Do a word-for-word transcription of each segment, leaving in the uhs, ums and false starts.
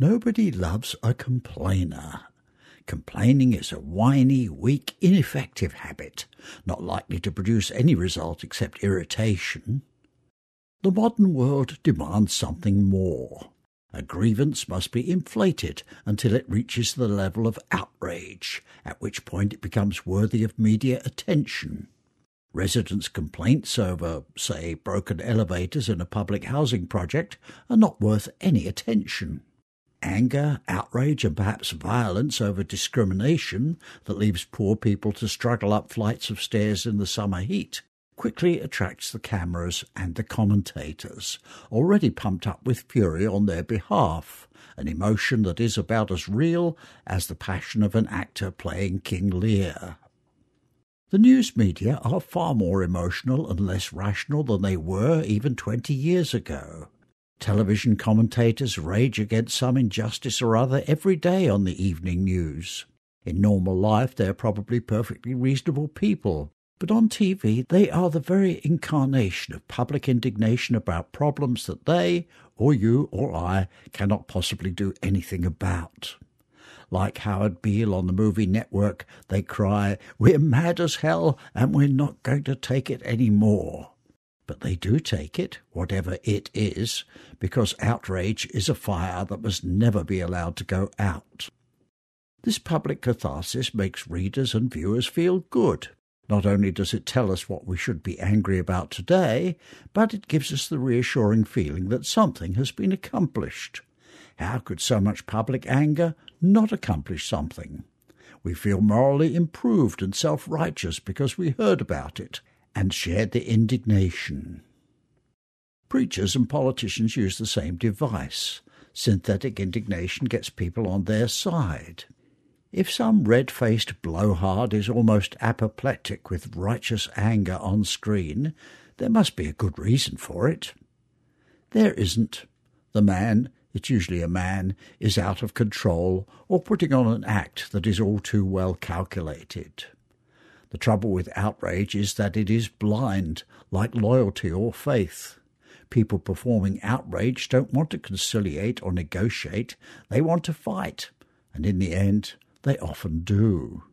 Nobody loves a complainer. Complaining is a whiny, weak, ineffective habit, not likely to produce any result except irritation. The modern world demands something more. A grievance must be inflated until it reaches the level of outrage, at which point it becomes worthy of media attention. Residents' complaints over, say, broken elevators in a public housing project are not worth any attention. Anger, outrage and perhaps violence over discrimination that leaves poor people to struggle up flights of stairs in the summer heat quickly attracts the cameras and the commentators, already pumped up with fury on their behalf, an emotion that is about as real as the passion of an actor playing King Lear. The news media are far more emotional and less rational than they were even twenty years ago. Television commentators rage against some injustice or other every day on the evening news. In normal life they are probably perfectly reasonable people, but on T V they are the very incarnation of public indignation about problems that they, or you or I, cannot possibly do anything about. Like Howard Beale on the movie network, they cry, "We're mad as hell and we're not going to take it any more." But they do take it, whatever it is, because outrage is a fire that must never be allowed to go out. This public catharsis makes readers and viewers feel good. Not only does it tell us what we should be angry about today, but it gives us the reassuring feeling that something has been accomplished. How could so much public anger not accomplish something? We feel morally improved and self-righteous because we heard about it and shared the indignation. Preachers and politicians use the same device. Synthetic indignation gets people on their side. If some red-faced blowhard is almost apoplectic with righteous anger on screen, there must be a good reason for it. There isn't. The man, it's usually a man, is out of control or putting on an act that is all too well calculated. The trouble with outrage is that it is blind, like loyalty or faith. People performing outrage don't want to conciliate or negotiate, they want to fight, and in the end they often do.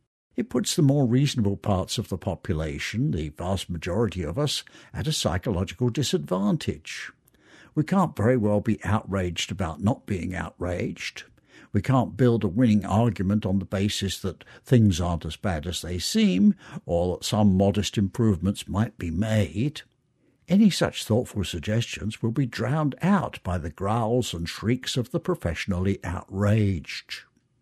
It puts the more reasonable parts of the population, the vast majority of us, at a psychological disadvantage. We can't very well be outraged about not being outraged. We can't build a winning argument on the basis that things aren't as bad as they seem, or that some modest improvements might be made. Any such thoughtful suggestions will be drowned out by the growls and shrieks of the professionally outraged.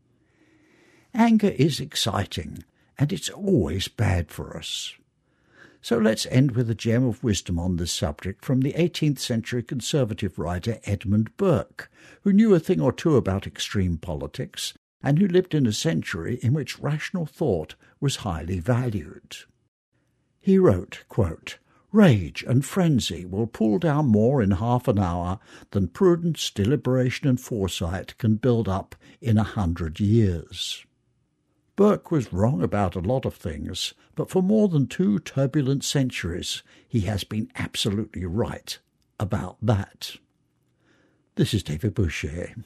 Anger is exciting, and it's always bad for us. So let's end with a gem of wisdom on this subject from the eighteenth century conservative writer Edmund Burke, who knew a thing or two about extreme politics, and who lived in a century in which rational thought was highly valued. He wrote, quote, "Rage and frenzy will pull down more in half an hour than prudence, deliberation and foresight can build up in a hundred years." Burke was wrong about a lot of things, but for more than two turbulent centuries he has been absolutely right about that. This is David Boucher.